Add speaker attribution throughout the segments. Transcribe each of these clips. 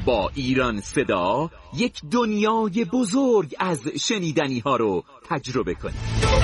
Speaker 1: با ایران صدا یک دنیای بزرگ از شنیدنی ها رو تجربه کنید.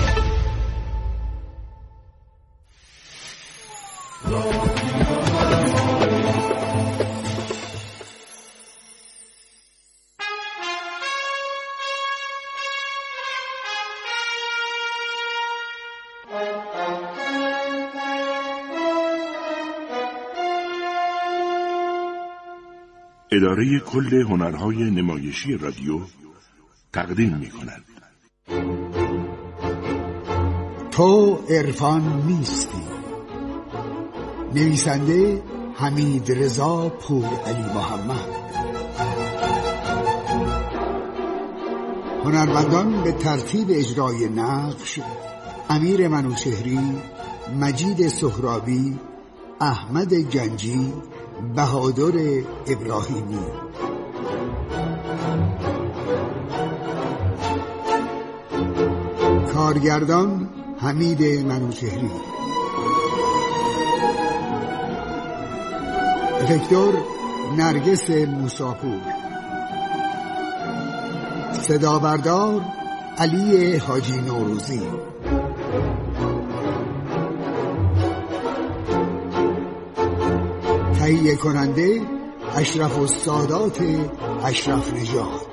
Speaker 2: اداره کل هنرهای نمایشی رادیو تقدیم می‌کند.
Speaker 3: تو عرفان نیستی. نویسنده حمید رضا پورعلی محمد. هنرمندان به ترتیب اجرای نقش: امیر منوچهری، مجید سهرابی، احمد گنجی، بهادر ابراهیمی. کارگردان حمید منوچهری. افکتور نرگس موساپور. صدابردار علی حاجی نوروزی. تهیه کننده اشرف السادات اشرف نژاد.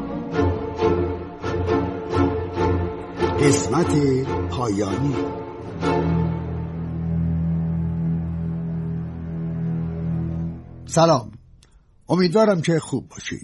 Speaker 3: قسمت پایانی. سلام، امیدوارم که خوب باشید.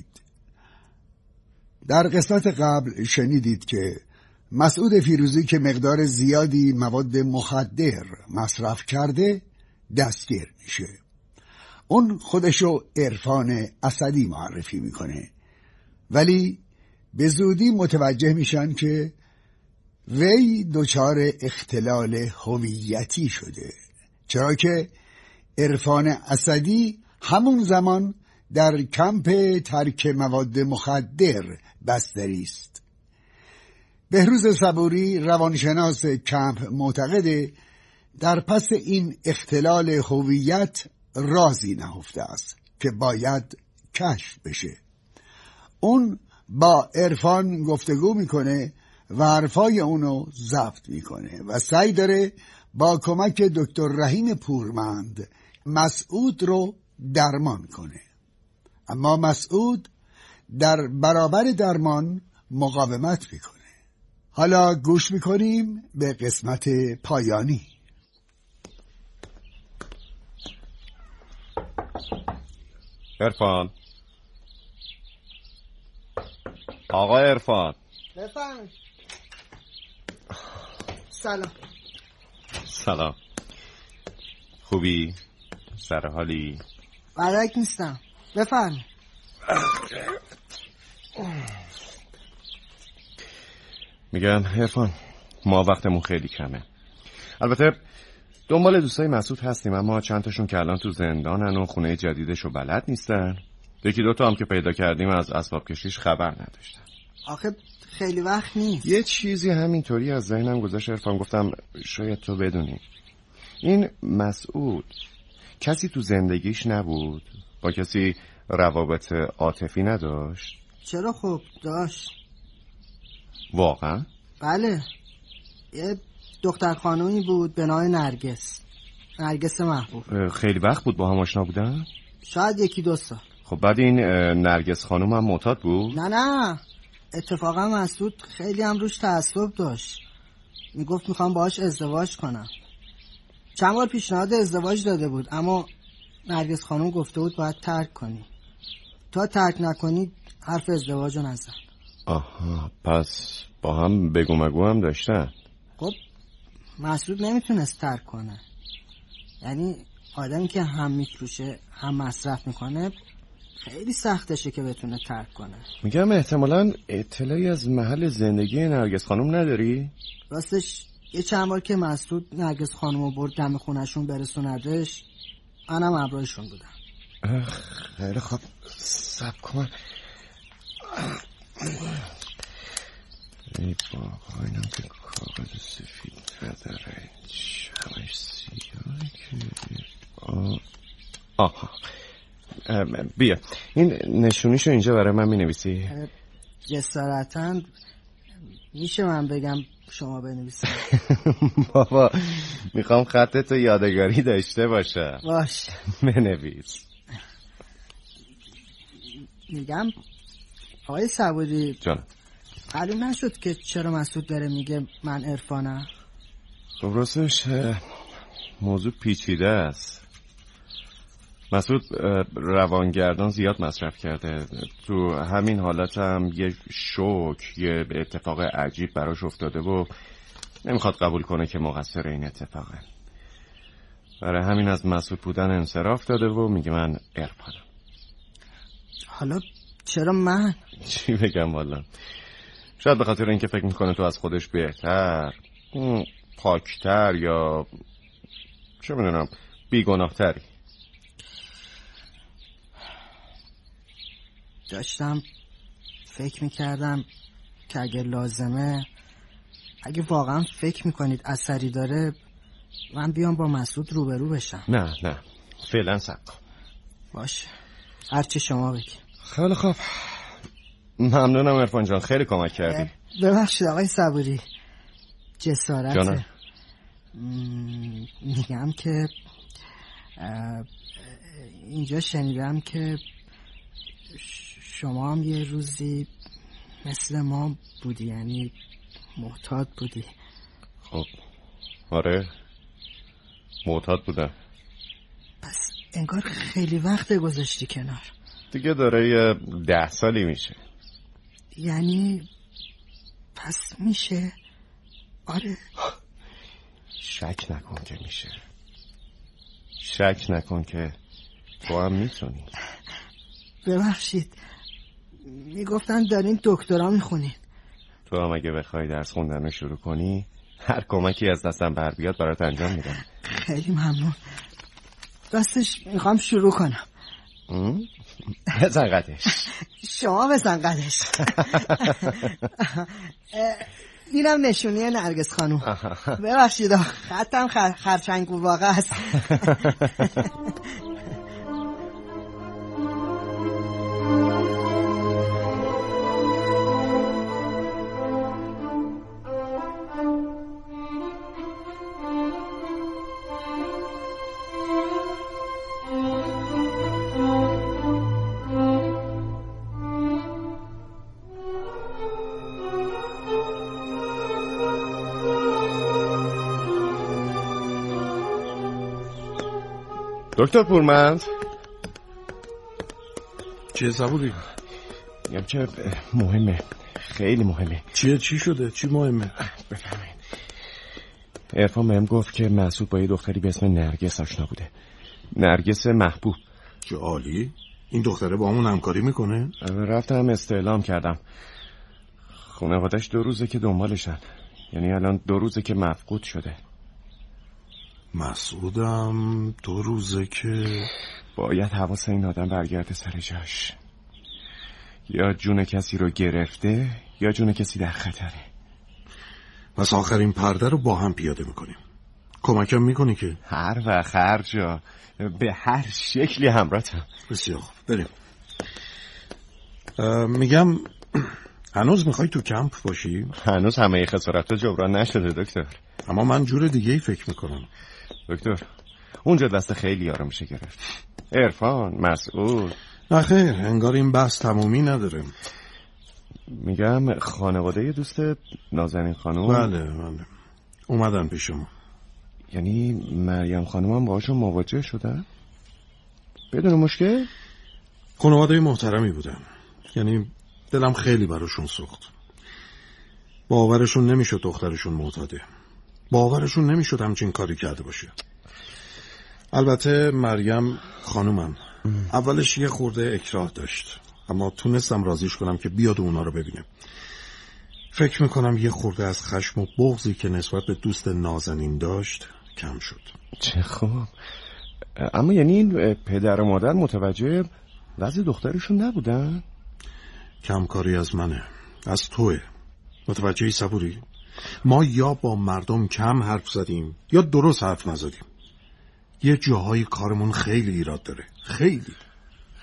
Speaker 3: در قسمت قبل شنیدید که مسعود فیروزی که مقدار زیادی مواد مخدر مصرف کرده دستگیر میشه. اون خودشو عرفان اسدی معرفی میکنه، ولی به زودی متوجه میشن که وی دچار اختلال هویتی شده، چرا که عرفان اسدی همون زمان در کمپ ترک مواد مخدر بستری است. بهروز صبوری روانشناس کمپ معتقده در پس این اختلال هویت رازی نهفته است که باید کشف بشه. اون با عرفان گفتگو میکنه و حرفای اونو ضبط میکنه و سعی داره با کمک دکتر رحیم پورمند مسعود رو درمان کنه، اما مسعود در برابر درمان مقاومت میکنه. حالا گوش میکنیم به قسمت پایانی.
Speaker 4: عرفان، آقا عرفان.
Speaker 5: بفرمایید. سلام.
Speaker 4: سلام. خوبی؟ سر حالی؟
Speaker 5: برک نیستم. بفرمایید.
Speaker 4: میگم عرفان، ما وقتمون خیلی کمه. البته دنبال دوستای مسعود هستیم، اما چند تاشون که الان تو زندانن و خونه جدیدشو بلد نیستن. یکی دوتا هم که پیدا کردیم از اسباب کشیش خبر نداشتن.
Speaker 5: آخه خیلی وقت نیست.
Speaker 4: یه چیزی همینطوری از ذهنم گذشت عرفان، گفتم شاید تو بدونی. این مسعود کسی تو زندگیش نبود؟ با کسی روابط عاطفی نداشت؟
Speaker 5: چرا؟ خب داشت.
Speaker 4: واقعا؟
Speaker 5: بله، یه دختر خانومی بود به نام نرگس محبوب.
Speaker 4: خیلی وقت بود با هم آشنا بودن؟
Speaker 5: شاید 1-2 سال.
Speaker 4: خب بعد این نرگس خانوم هم معتاد بود؟
Speaker 5: نه، اتفاقا مسعود خیلی هم روش تعصب داشت. میگفت میخوام باهاش ازدواج کنم. چند بار پیشنهاد ازدواج داده بود، اما نرگس خانوم گفته بود باید ترک کنی. تا ترک نکنی حرف ازدواجو نزن.
Speaker 4: آها، پس با هم بگو مگو هم داشتن.
Speaker 5: خب مسعود نمیتونست ترک کنه. یعنی آدمی که هم میفروشه هم مصرف میکنه خیلی سختشه که بتونه ترک کنه.
Speaker 4: میگم احتمالاً اطلاعی از محل زندگی نرگس خانم نداری؟
Speaker 5: راستش یه چند بار که مسعود نرگس خانومو برد دم خونشون برسوندش، منم همراهشون بودم.
Speaker 4: خیلی خوب، صبر کن. ای بابا، اینم که کاغذ سفید نداره، همش سیاهه که... آها، بیا این نشونیشو اینجا برای من مینویسی؟
Speaker 5: جسارتاً میشه من بگم شما بنویسید؟
Speaker 4: بابا میخوام خطتو یادگاری داشته باشه.
Speaker 5: باش
Speaker 4: بنویس.
Speaker 5: میگم آقای صبوری
Speaker 4: جان،
Speaker 5: معلوم نشد که چرا مسعود داره میگه من عرفانم؟
Speaker 4: خب راستش موضوع پیچیده است. مسعود روانگردان زیاد مصرف کرده، تو همین حالت هم یه شوک، یه اتفاق عجیب براش افتاده و نمیخواد قبول کنه که مقصر این اتفاقه. برای همین از مسعود بودن انصراف داده و میگه من عرفانم.
Speaker 5: حالا چرا من؟
Speaker 4: چی بگم والا، شاید به خاطر اینکه فکر میکنه تو از خودش بهتر، پاکتر یا چه میدونم بیگناهتری.
Speaker 5: داشتم فکر میکردم که اگه لازمه، اگه واقعا فکر میکنید اثری داره، من بیام با مسعود روبرو بشم.
Speaker 4: نه فعلا صبر.
Speaker 5: باشه هرچی شما بگی.
Speaker 4: خیلی خوب، ممنونم عرفان جان، خیلی کمک کردی.
Speaker 5: ببخشید آقای صبوری، جسارته.
Speaker 4: جانم.
Speaker 5: میگم که اینجا شنیدم که شما هم یه روزی مثل ما بودی، یعنی معتاد بودی.
Speaker 4: خب آره معتاد بودم.
Speaker 5: پس انگار خیلی وقت گذاشتی کنار.
Speaker 4: دیگه داره 10 سالی میشه.
Speaker 5: یعنی پس میشه؟ آره.
Speaker 4: شک نکن که میشه، شک نکن که تو هم میتونی.
Speaker 5: ببخشید، میگفتن دارین دکترا میخونین.
Speaker 4: تو هم اگه بخوای درس خوندن رو شروع کنی، هر کمکی از دستم بر بیاد برات انجام میدم.
Speaker 5: خیلی ممنون. راستش میخوام شروع کنم.
Speaker 4: بزن قدش.
Speaker 5: شما بزن قدش. اینم نشونی نرگس خانوم. ببخشید خطم خرچنگ واقع است.
Speaker 4: دکتر پورمند.
Speaker 2: چیه صبوری؟
Speaker 4: میگم که مهمه، خیلی مهمه.
Speaker 2: چی شده؟ چی مهمه؟
Speaker 4: بفرمایید. عرفان بهم گفت که مسعود با یه دختری به اسم نرگس آشنا بوده. نرگس محبوب.
Speaker 2: چه عالی. این دختره با همون همکاری میکنه؟
Speaker 4: رفتم استعلام کردم. خانواده‌اش 2 روزه که دنبالشن، یعنی الان 2 روزه که مفقود شده.
Speaker 2: مسعودم 2 روزه که
Speaker 4: باید حواس این آدم برگرده سر جاش. یا جون کسی رو گرفته یا جون کسی در خطره.
Speaker 2: پس آخرین پرده رو با هم پیاده میکنیم. کمکم میکنی که؟
Speaker 4: هر وقت هر جا، به هر شکلی همراهتم.
Speaker 2: بسیار خوب، بریم. میگم هنوز میخوای تو کمپ باشی؟
Speaker 4: هنوز همه خسارت‌ها جبران نشده دکتر.
Speaker 2: اما من جور دیگه ای فکر میکنم.
Speaker 4: دکتر اونجا دست خیلی آرام میشه گرفت. عرفان، مسعود.
Speaker 2: نه خیر، انگار این بحث تمومی نداره.
Speaker 4: میگم خانواده دوست نازنین خانم.
Speaker 2: بله اومدن پیشم.
Speaker 4: یعنی مریم خانم هم باهاشون مواجه شدن؟ بدون مشکل؟
Speaker 2: خانواده محترمی بودن، یعنی دلم خیلی براشون سوخت. باورشون نمیشد دخترشون معتاده. باورشون نمیشد همچین کاری کرده باشه. البته مریم خانومم اولش یه خورده اکراه داشت، اما تونستم راضیش کنم که بیاد اونا رو ببینه. فکر میکنم یه خورده از خشم و بغضی که نسبت به دوست نازنین داشت کم شد.
Speaker 4: چه خوب. اما یعنی این پدر و مادر متوجه وضع دخترشون نبودن؟
Speaker 2: کمکاری از منه، از توه. متوجهی صبوری؟ ما یا با مردم کم حرف زدیم یا درست حرف نزدیم. یه جاهای کارمون خیلی ایراد داره، خیلی.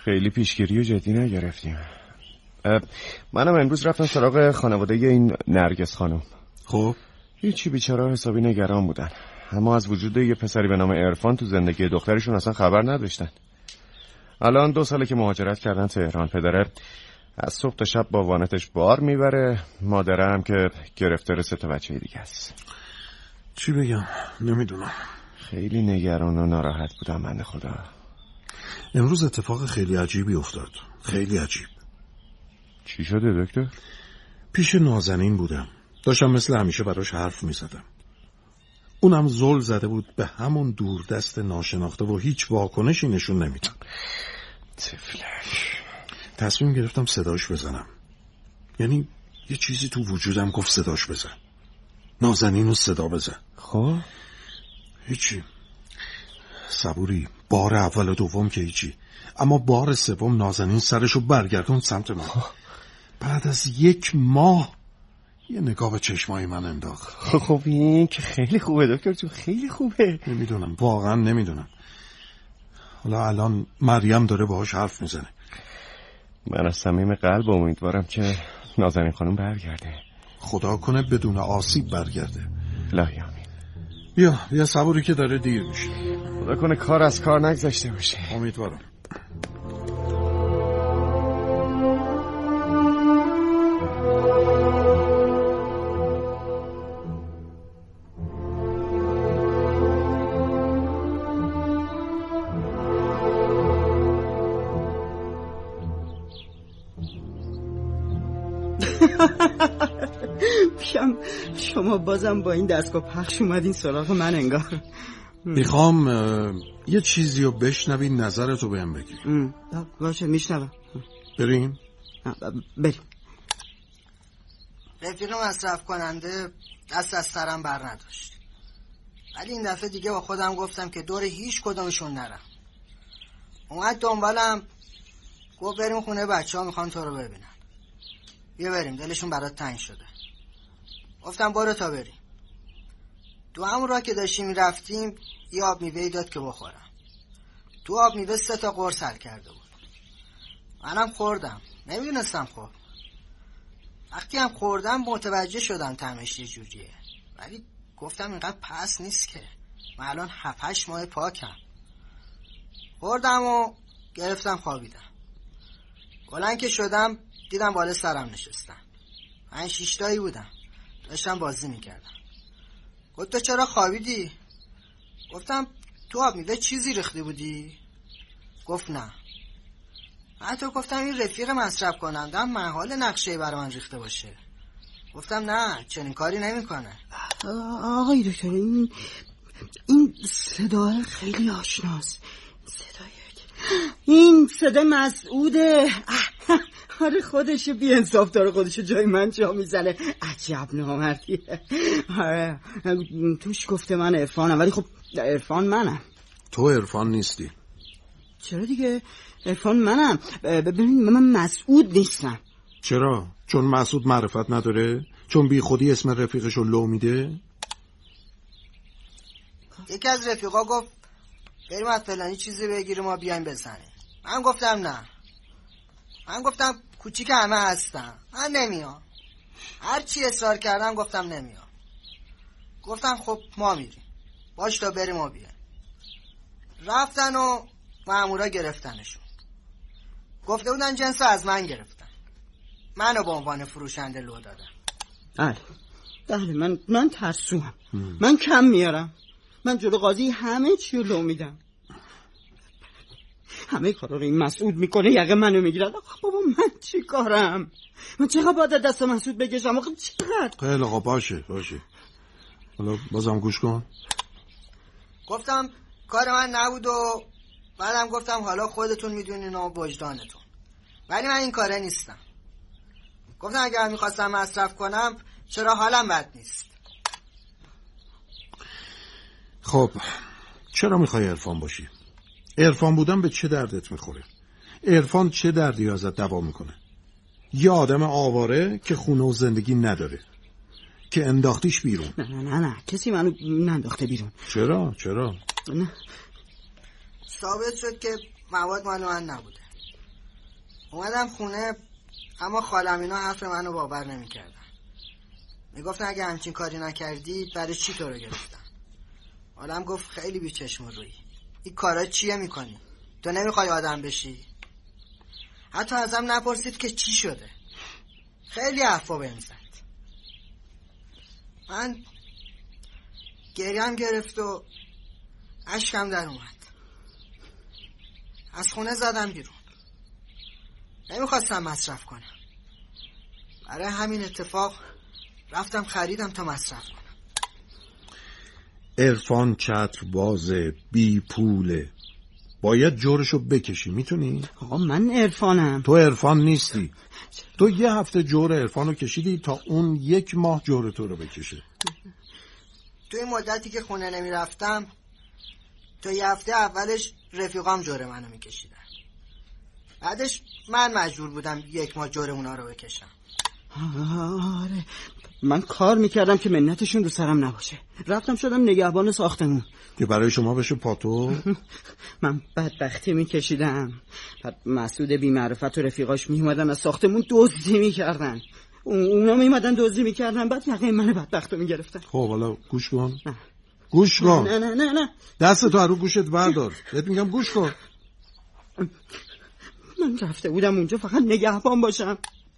Speaker 4: خیلی پیشگیری و جدی نگرفتیم. منم امروز رفتم سراغ خانواده این نرگس خانم.
Speaker 2: خب
Speaker 4: هیچی، بیچاره حسابی نگران بودن، اما از وجود یه پسری به نام عرفان تو زندگی دخترشون اصلا خبر نداشتن. الان 2 ساله که مهاجرت کردن تهران. پدره از صبح تا شب با وانتش بار میبره، مادره هم که گرفتار 3 بچه دیگه است.
Speaker 2: چی بگم نمیدونم.
Speaker 4: خیلی نگران و ناراحت بودم بنده خدا.
Speaker 2: امروز اتفاق خیلی عجیبی افتاد. خیلی عجیب.
Speaker 4: چی شده دکتر؟
Speaker 2: پیش نازنین بودم، داشتم مثل همیشه براش حرف میزدم. اونم زل زده بود به همون دوردست ناشناخته و هیچ واکنشی نشون نمیدم.
Speaker 4: تفلک.
Speaker 2: تصمیم گرفتم صداش بزنم. یعنی یه چیزی تو وجودم گفت صداش بزن، نازنین رو صدا بزن.
Speaker 4: خب
Speaker 2: هیچی. صبوری بار اول و دوم که هیچی، اما بار سوم نازنین سرشو برگردون سمت من. بعد از 1 ماه یه نگاه به چشمای من انداخت.
Speaker 4: خب این که خیلی خوبه دکتر جون، خیلی خوبه.
Speaker 2: نمیدونم، واقعا نمیدونم. حالا الان مریم داره باهاش حرف میزنه.
Speaker 4: من از صمیم قلب امیدوارم که نازنین خانم برگرده.
Speaker 2: خدا کنه بدون آسیب برگرده.
Speaker 4: الهی آمین.
Speaker 2: بیا صبوری که داره دیر میشه.
Speaker 4: خدا کنه کار از کار نگذشته باشه.
Speaker 2: امیدوارم.
Speaker 5: شما بازم با این دستگاه پخش اومدین سراغ من انگار.
Speaker 2: میخوام یه چیزی رو بشنوی، نظرتو بهم بگی.
Speaker 5: باشه میشنوم.
Speaker 2: بریم؟
Speaker 5: بریم. رفیق مصرف کننده دست از سرم بر نداشت، ولی این دفعه دیگه با خودم گفتم که دور هیچ کدومشون نرم. اومد دنبالم، گفت بریم خونه بچه ها میخوان تو رو ببینن. بیا بریم، دلشون برات تنگ شده. گفتم برو تا بریم. تو همون راه که داشتیم میرفتیم یه آب میوه‌ای داد که بخورم. تو آب میوه 3 قرص حل کرده بود. منم خوردم، نمیدونستم خب. وقتی هم خوردم متوجه شدم طعمش یه جوریه، ولی گفتم اینقدر پس نیست که، من الان 7-8 ماه پاکم. خوردم و گرفتم خوابیدم. بلند که شدم دیدم بالا سرم نشستن. 5-6 تایی بودم، داشتم بازی میکردم. گفت تو چرا خوابیدی؟ گفتم تو آب میوه چیزی ریختی بودی؟ گفت نه. حتی گفتم این رفیق مصرف کنندم محال نقشه برای من ریخته باشه. گفتم نه، چنین کاری نمیکنه. آقای دکتر این صدا خیلی آشناست. این صدا مسعوده. آره خودشه، بی انصاف داره خودشو جای من جا میزنه. عجب نامردیه. آره توش گفته من عرفانم، ولی خب عرفان منم.
Speaker 2: تو عرفان نیستی.
Speaker 5: چرا دیگه؟ عرفان منم. ببین من مسعود نیستم.
Speaker 2: چرا؟ چون مسعود معرفت نداره؟ چون بی خودی اسم رفیقشو لو میده؟ یکی از رفیقا گفت بریم از فلانی چیزی بگیریم ما بیایم بزنیم. من گفتم نه. من گفتم کوچیک همه هستم، من نمیام. هر چی اصرار کردم گفتم نمیام. گفتم خب ما میریم. باش تا بریم و بیایم. رفتن و مامورا گرفتنشون. گفته بودن جنس از من گرفتن. منو به عنوان فروشنده لو دادن. بله من ترسوام. من کم میارم. من جلو قاضی همه چی رو لو میدم. همه کارا رو این مسعود میکنه، یقه منو میگیره. بابا من چی کارم؟ من چقدر باید دست مسعود بکشم؟ آخه چقدر؟ خیلی آقا باشه. حالا بازم گوش کن. گفتم کار من نبود و بعدم گفتم حالا خودتون میدونین و وجدانتون، ولی من این کاره نیستم. گفتم اگر میخواستم مصرف کنم چرا حالم بد نیست. خب چرا میخوای عرفان باشی؟ عرفان بودن به چه دردت میخوره؟ عرفان چه دردی ازت دوا میکنه؟ یه آدم آواره که خونه و زندگی نداره که انداختیش بیرون. نه کسی منو ننداخته بیرون. چرا؟ نه. ثابت شد که مواد مال من نبوده.
Speaker 5: اومدم خونه، اما خالم اینا حرف منو باور نمیکردن. میگفتن اگه همچین کاری نکردی برای چی تو رو گرفتن. حالم گفت خیلی بیچشم رویی، این کارا چیه میکنی؟ تو نمیخوای آدم بشی؟ حتی ازم نپرسید که چی شده. خیلی حرفا بهم زد. من گریم گرفت و اشکم در اومد. از خونه زدم بیرون. نمیخواستم مصرف کنم. برای همین اتفاق رفتم خریدم تا مصرف کنم.
Speaker 2: عرفان چتر بازه، بی پوله، باید جورشو بکشی. میتونی؟
Speaker 6: آقا من عرفانم.
Speaker 2: تو عرفان نیستی. تو 1 هفته جور عرفانو کشیدی تا اون 1 ماه جور تو رو بکشه.
Speaker 5: توی مدتی که خونه نمی رفتم تا 1 هفته اولش رفیقام جور منو میکشیدن. بعدش من مجبور بودم 1 ماه جور اونا رو بکشم.
Speaker 6: آره من کار میکردم که منتشون رو سرم نباشه. رفتم شدم نگهبان ساختمون
Speaker 2: که برای شما بشه پاتو.
Speaker 6: من بدبختی میکشیدم. بعد مسعود بی‌معرفت و رفیقاش میومدن از ساختمون دزدی میکردن. اونا میومدن دزدی میکردن، بعد یقه من بدبختو میگرفتن.
Speaker 2: خب حالا گوش کن. گوش کن.
Speaker 6: نه
Speaker 2: دستتو رو گوشت بردار. بهت میگم گوش کن.
Speaker 6: من رفته بودم اونجا فقط نگهبان باشم.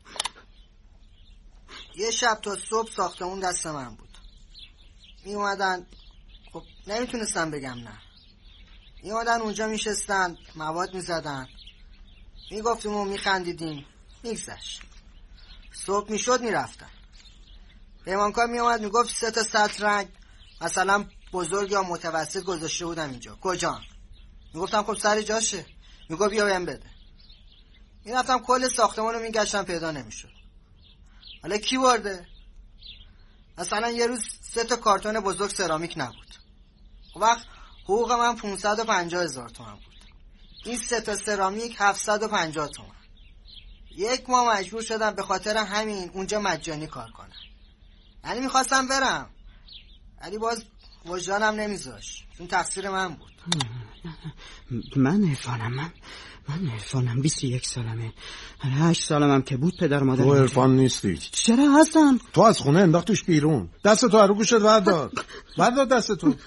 Speaker 5: یه شب تا صبح ساختمون دست من بود. می اومدن، خب نمیتونستم بگم نه. می اومدن اونجا میشستن، مواد میزدن، میگفتیم و میخندیدیم، میگذشت. صبح میشد میرفتن. پیمانکار می اومد میگفت 3 تا سطرنگ مثلا بزرگ یا متوسط گذاشته بودم اینجا. کجا؟ میگفتم خب سر جاشه. میگفت بیا بهم بده. میرفتم کل ساختمانو میگشتم، پیدا نمیشد. حالا کی برده؟ مثلا یه روز 3 تا کارتون بزرگ سرامیک نبود. اون وقت حقوق من 550,000 تومان بود. این 3 تا سرامیک 750 تومان. 1 ماه مجبور شدم به خاطر همین اونجا مجانی کار کنم. یعنی میخواستم برم، ولی باز وجدانم نمیذاش، چون تقصیر من بود.
Speaker 6: من عرفانم 21 سالمه. 8 سالمم که بود پدر مادر.
Speaker 2: تو عرفان نیستی.
Speaker 6: چرا هستم؟
Speaker 2: تو از خونه انداختش بیرون. دستتو رو گوشت بردار. بردار دستتو.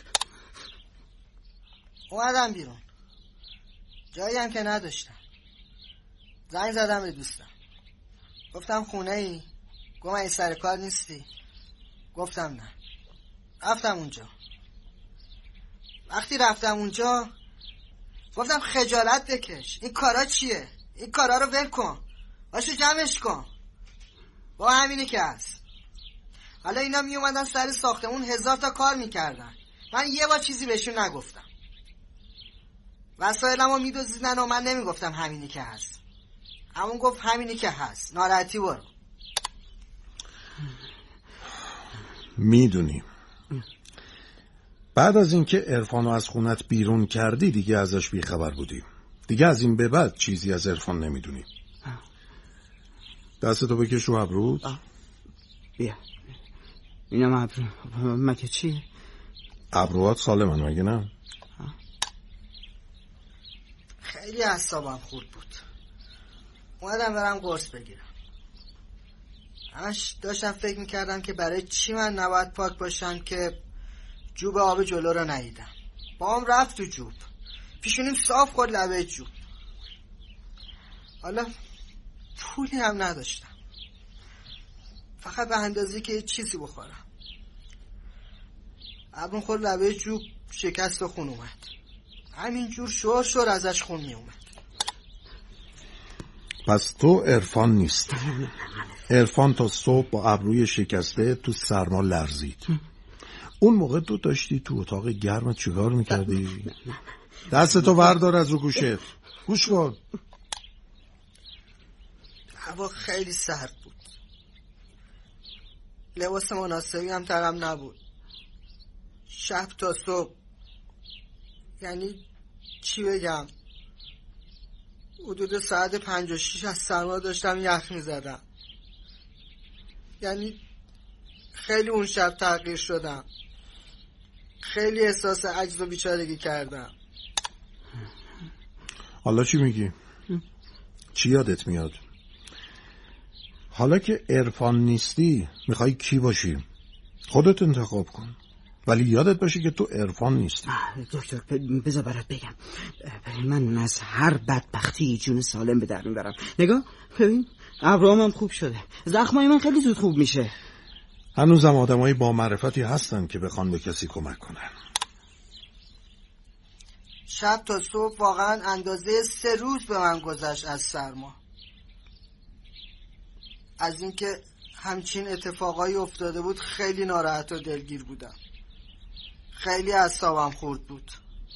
Speaker 5: اومدم بیرون، جایی هم که نداشتم. زنگ زدم به دوستم، گفتم خونه ای؟ گفتم این سر کار نیستی؟ گفتم نه. رفتم اونجا. وقتی رفتم اونجا گفتم خجالت بکش، این کارا چیه؟ این کارا رو ول کن، باشو جمعش کن. با همینه که هست. حالا اینا می اومدن سر ساختمون 1000 تا کار میکردن، من یه بار چیزی بهشون نگفتم. وسایلمو میدوزیدن و من نمیگفتم همینی که هست. همون گفت همینی که هست، ناراحتی برو.
Speaker 2: میدونیم بعد از اینکه عرفانو از خونت بیرون کردی دیگه ازش بیخبر بودی. دیگه از این به بعد چیزی از عرفان نمیدونی. دستتو بکش رو ابروت.
Speaker 6: بیا اینم ابرو. مگه چیه؟
Speaker 2: ابروات سالمن مگه نه؟
Speaker 5: خیلی اعصابم خورد بود. اومدم برم قرص بگیرم. همش داشتم فکر میکردم که برای چی من نباید پاک باشم که جوب آب جلو رو ندیدم. با هم رفت تو جوب، پیشونیم صاف خورد لبه جوب. حالا پولی هم نداشتم، فقط به اندازی که چیزی بخورم. ابرون خورد لبه جوب، شکست و خون اومد. همینجور شور ازش خون می اومد.
Speaker 2: پس تو عرفان نیست. عرفان تا صبح با ابروی شکسته تو سرما لرزید. اون موقع تو داشتی تو اتاق گرم چیکار میکردی؟ دستتو بردار از رو گوشت. گوش کن.
Speaker 5: هوا خیلی سرد بود، لباس مناسبی هم ترم نبود. شب تا صبح، یعنی چی بگم، حدود ساعت 5 و 6 از سرما داشتم یخ میزدم. یعنی خیلی اون شب تغییر شدم، خیلی احساس عجز و بیچارگی کردم.
Speaker 2: حالا چی میگی؟ چی یادت میاد؟ حالا که عرفان نیستی میخوای کی باشی؟ خودت انتخاب کن، ولی یادت باشه که تو عرفان نیستی.
Speaker 6: دکتر بذار برات بگم، من از هر بدبختی جون سالم به در میبرم. نگاه ببین، ابروامم خوب شده، زخمای من خیلی زود خوب میشه.
Speaker 2: هنوزم آدمایی با معرفتی هستن که بخوان به کسی کمک کنن.
Speaker 5: شب تا صبح واقعا اندازه 3 روز به من گذشت از سرما. از اینکه همچین اتفاقایی افتاده بود خیلی ناراحت و دلگیر بودم. خیلی اعصابم خورد بود.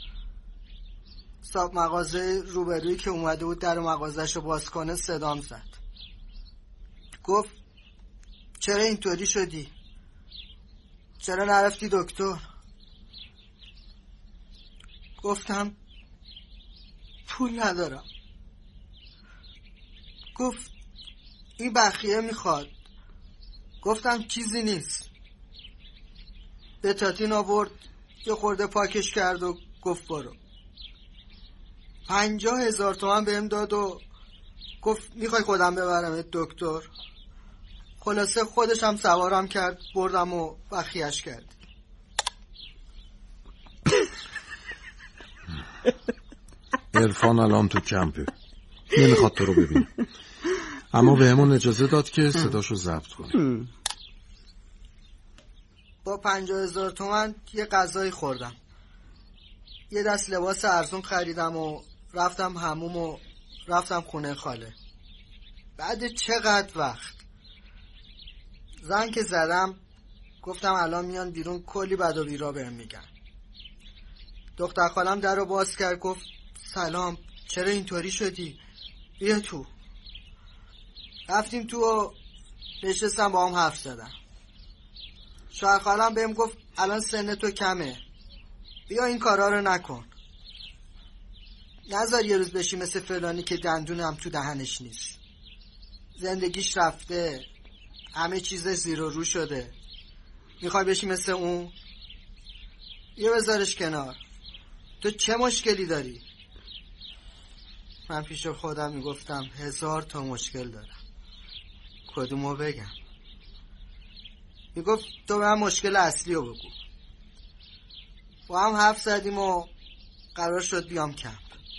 Speaker 5: صاحب مغازه روبرویی که اومده بود در مغازه‌شو باز کنه صدام زد. گفت چرا اینطوری شدی؟ چرا نرفتی دکتر؟ گفتم پول ندارم. گفت این بخیه میخواد. گفتم چیزی نیست. بتاتین آورد، یه خورده پاکش کرد و گفت برو. 50,000 تومان بهم داد و گفت میخوای خودم ببرم دکتر؟ خلاصه خودش هم سوارم کرد، بردم و بخیهش کرد.
Speaker 2: عرفان الان تو کمپه، نمیخواد تو رو ببینه، اما بهمون اجازه داد که صداشو ضبط کنیم.
Speaker 5: با 50,000 تومان یه غذایی خوردم، یه دست لباس ارزون خریدم و رفتم حموم و رفتم خونه خاله. بعد چقدر وقت زنگ که زدم گفتم الان میان بیرون، کلی بد و بیرا بهم میگن. دختر خالم در رو باز کرد، گفت سلام، چرا اینطوری شدی؟ بیا تو. رفتیم تو و نشستم با هم حرف زدم. شوهر خالم بهم گفت الان سن تو کمه، بیا این کارا رو نکن، نذار یه روز بشی مثل فلانی که دندونم تو دهنش نیست. زندگیش رفته، همه چیز زیر و رو شده، میخوای بشی مثل اون؟ یه بذارش کنار، تو چه مشکلی داری؟ من پیش خودم میگفتم 1000 تا مشکل دارم، کدومو بگم؟ میگفت تو به من مشکل اصلی رو بگو. با هم حرف زدیم و قرار شد بیام کمپ.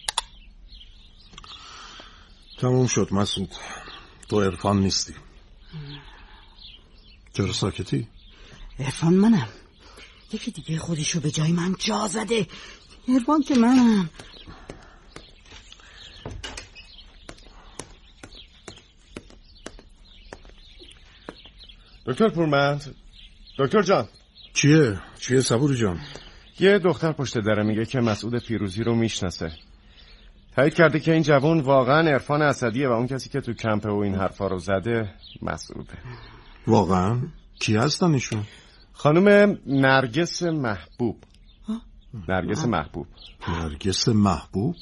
Speaker 2: تموم شد مسعود، تو عرفان نیستی. چرا ساکتی؟
Speaker 6: عرفان منم، یکی دیگه خودشو به جای من جا زده. عرفان که منم.
Speaker 4: دکتر پورمند، دکتر جان.
Speaker 2: چیه صبوری جان؟
Speaker 4: یه دختر پشت دره میگه که مسعود فیروزی رو میشناسه. تایید کرده که این جوان واقعا عرفان اسدیه و اون کسی که تو کمپ و این حرفا رو زده مسعوده.
Speaker 2: واقعا؟ کی هستن ایشون؟
Speaker 4: خانم نرگس محبوب. نرگس محبوب.
Speaker 2: نرگس محبوب؟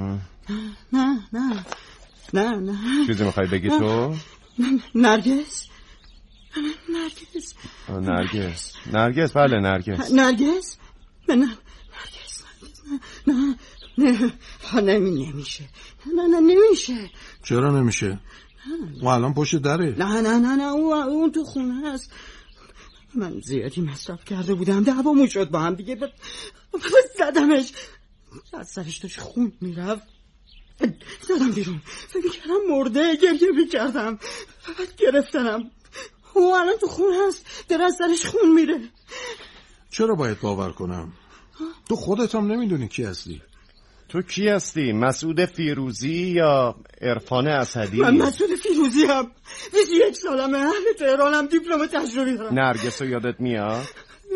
Speaker 6: نه
Speaker 4: چیزی میخوای بگی تو؟
Speaker 6: نرگس.
Speaker 4: بله نرگس.
Speaker 6: نه نمیشه. نمیشه.
Speaker 2: چرا نمیشه؟ و الان پشت دره.
Speaker 6: نه اون تو خونه است. من زیادی مصرف کرده بودم، دعوامون شد با هم دیگه، زدمش، از سرش داشت خون میرفت، زدم بیرون، فکر کردم مرده، گریه میکردم، بعد گرفتنم، او الان تو خونه هست، در از سرش خون میره.
Speaker 2: چرا باید باور کنم؟ تو خودت هم نمیدونی کی هستی.
Speaker 4: تو کی هستی؟ مسعود فیروزی یا عرفان اسدی؟
Speaker 6: من مسعود فیروزی هم، 21 سالمه، اهل تهرانم، دیپلم تجربی دارم.
Speaker 4: نرگس رو یادت میاد؟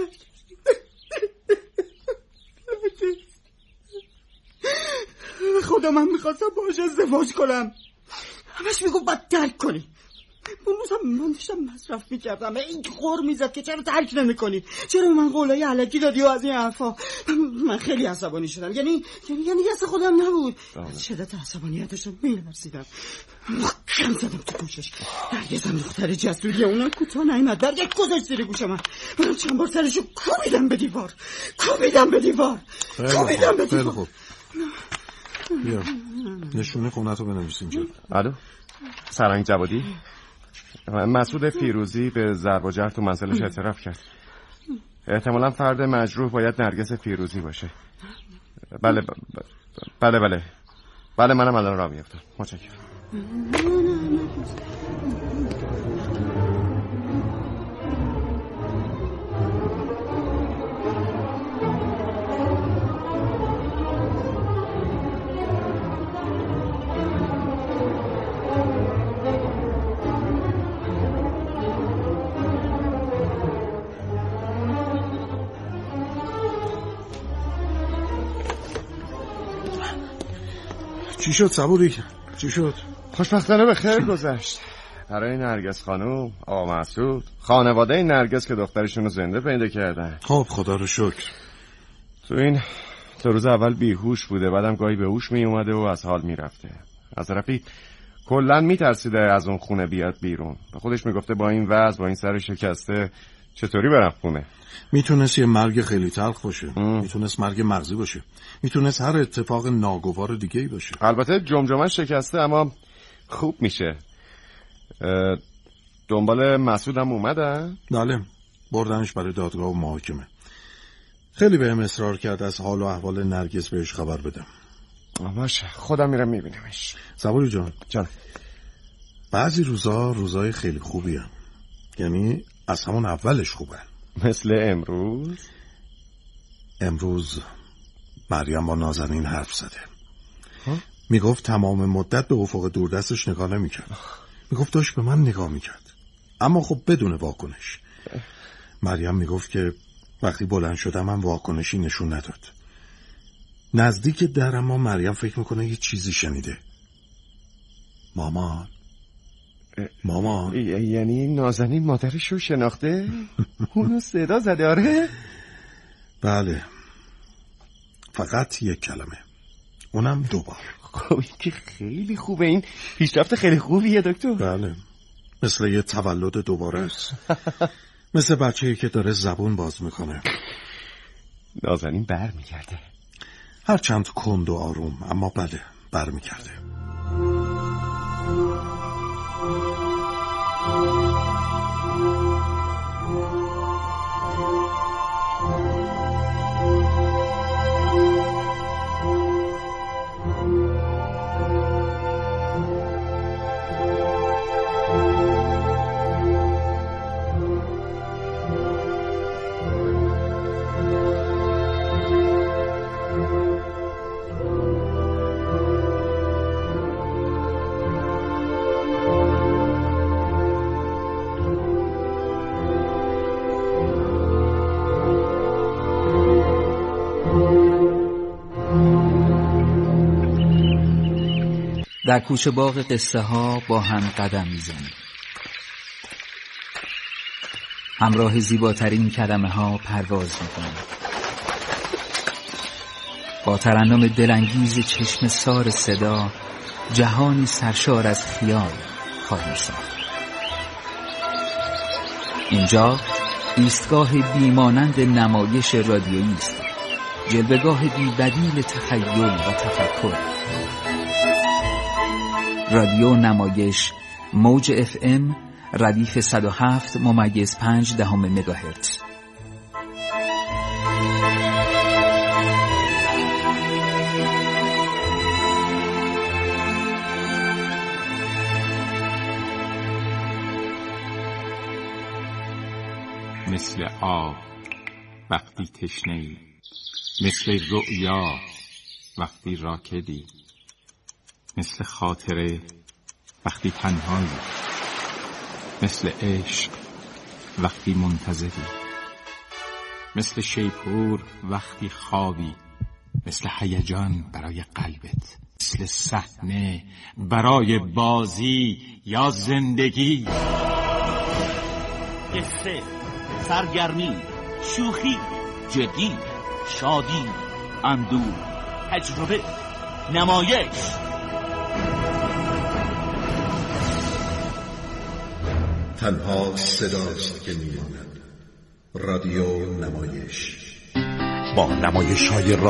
Speaker 6: خدا من میخواستم باهاش ازدواج کنم، همش میگفت باید ترک کنی. من داشتم مصرف میکردم، این غر میزد که چرا ترک نمی کنی، چرا من قولای علکی دادی و از این حرفا. من خیلی عصبانی شدم، یعنی دست خودم نبود، شدت عصبانیتشم میلرزیدم، محکم زدم تو گوشش. نرگسم دختر جسوریه، اونا کوتاه نیامد، برگشت گذاشت زیر گوش من چند بار سرشو کوبیدم به دیوار.
Speaker 2: خیلی خوب. بیا نشونه خونتو بنویس اینجا.
Speaker 4: الو سرنگ جوادی؟ مسعود فیروزی به ضرب و جرح تو منزلش اعتراف کرد. احتمالا فرد مجروح باید نرگس فیروزی باشه. بله منم الان راه میافتم. متشکرم.
Speaker 2: چی شد صبوری؟ چی شد؟
Speaker 4: خوشبختانه به خیر گذشت. برای نرگس خانوم، آقا مسعود، خانواده نرگس که دخترشون رو زنده پیدا کردن.
Speaker 2: خب خدا رو شکر.
Speaker 4: تو این 2 روز اول بیهوش بوده، بعدم گاهی به هوش می اومده و از حال می رفته. از طرفی کلا می ترسیده از اون خونه بیاد بیرون. به خودش می گفته با این وضع، با این سر شکسته چطوری برم خونه.
Speaker 2: میتونست یه مرگ خیلی تلخ باشه، میتونست مرگ مغزی باشه، میتونست هر اتفاق ناگوار دیگه‌ای باشه.
Speaker 4: البته جمجمه شکسته اما خوب میشه. دنبال مسعودم اومدن؟
Speaker 2: بله، بردنش برای دادگاه و محاکمه. خیلی بهم اصرار کرد از حال و احوال نرگس بهش خبر بدم.
Speaker 4: باشه، خودم میرم میبینمش.
Speaker 2: صبوری جان
Speaker 4: جان،
Speaker 2: بعضی روزای خیلی خوبی هم. یعنی از همون اولش خوبه.
Speaker 4: مثل
Speaker 2: امروز مریم با نازنین حرف زده. میگفت تمام مدت به افق دوردستش نگاه نمیکرد. میگفت داشت به من نگاه میکرد، اما خب بدون واکنش. مریم میگفت که وقتی بلند شدم من واکنشی نشون نداد. نزدیک در اما مریم فکر میکنه یه چیزی شنیده. مامان
Speaker 4: یعنی نازنین مادرشو شناخته؟ اونو صدا زده؟ آره؟
Speaker 2: بله، فقط 1 کلمه، اونم 2 بار.
Speaker 4: خب این که خیلی خوبه، این پیشرفت خیلی خوبیه دکتر.
Speaker 2: بله، مثل یه تولد دوباره است. مثل بچه‌ای که داره زبون باز میکنه.
Speaker 4: نازنین برمیگرده،
Speaker 2: هرچند کند و آروم، اما بله برمیگرده.
Speaker 1: در کوچه باغ قصه ها با هم قدم میزنیم. همراه زیباترین کلمه ها پرواز میکنیم. با ترنم دلانگیز چشم سار صدا جهانی سرشار از خیال خواهیم ساخت. اینجا ایستگاه بیمانند نمایش رادیویی است، جلوه‌گاه بی‌بدیل تخیل و تفکر. رادیو نمایش، موج FM، ردیف 107.5 مگاهرتز.
Speaker 7: مثل آب وقتی تشنه‌ای، مثل رؤیا وقتی راکدی، مثل خاطره وقتی تنهایی، مثل عشق وقتی منتظری، مثل شیپور وقتی خوابی، مثل هیجان برای قلبت، مثل صحنه برای بازی یا زندگی.
Speaker 8: قصه، سرگرمی، شوخی، جدی، شادی، اندوه، تجربه، نمایش.
Speaker 2: تنها صداست که میماند. رادیو نمایش، با نمایش‌های